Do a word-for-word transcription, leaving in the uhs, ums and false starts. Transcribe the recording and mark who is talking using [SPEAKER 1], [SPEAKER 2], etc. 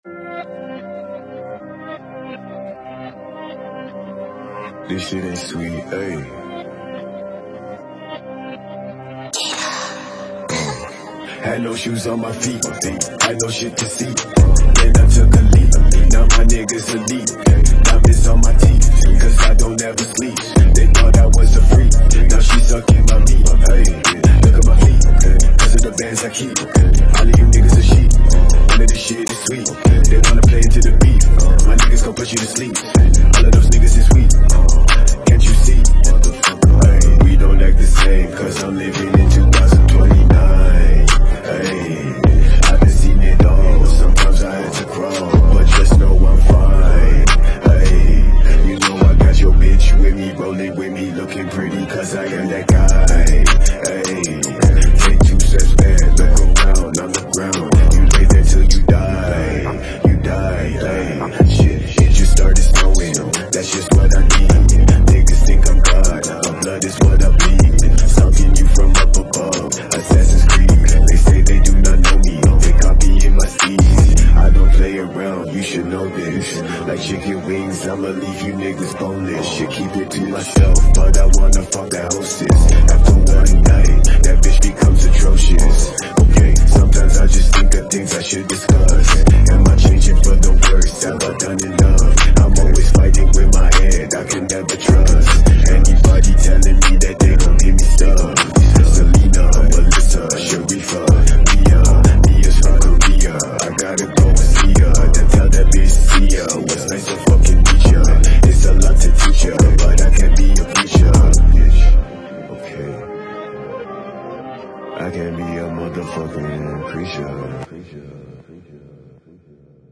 [SPEAKER 1] This shit ain't sweet, ayy. Had no shoes on my feet, had no shit to see. Then I took a leap, now my niggas elite. Diamonds on my teeth, cause I don't ever sleep. They thought I was a freak, now she sucking my meat. Hey, look at my feet, cause of the bands I keep. All of you niggas are sheep, none of this shit is sweet. They wanna play into the beat, my niggas gon' put you to sleep. All of those niggas is weak, can't you see? Hey, we don't act the same, cause I'm living in two thousand twenty-nine. Hey, I done seen it all, sometimes I had to crawl, but just know I'm fine. Hey, you know I got your bitch with me, rolling with me, looking pretty, cause I am that guy. Hey, take two steps back, look around, on the ground, you lay there till you die, you die. Hey, shit, it just started snowing, that's just what I need. Niggas think I'm God, my blood is what I bleed, stalking you from up above, Assassin's Creed. They say they do not know me, they copy in my steeds. I don't play around, you should know this. Like chicken wings, I'ma leave you niggas boneless. Should keep it to myself, but I wanna fuck that hostess. After one night, that bitch becomes atrocious. Okay, sometimes I just think of things I should discuss. Am I changing for the worse? Have I done enough? I'm always fighting with my head, I can never trust anybody telling me that they gon' give me stuff. Selena, Melissa, Sharifa, Mia, Mia's from Korea. I gotta go and see ya, then tell that bitch see ya. What's nice to fucking meet ya. It's a lot to teach ya, but I can't be your teacher. Okay, I can't be a motherfucking preacher.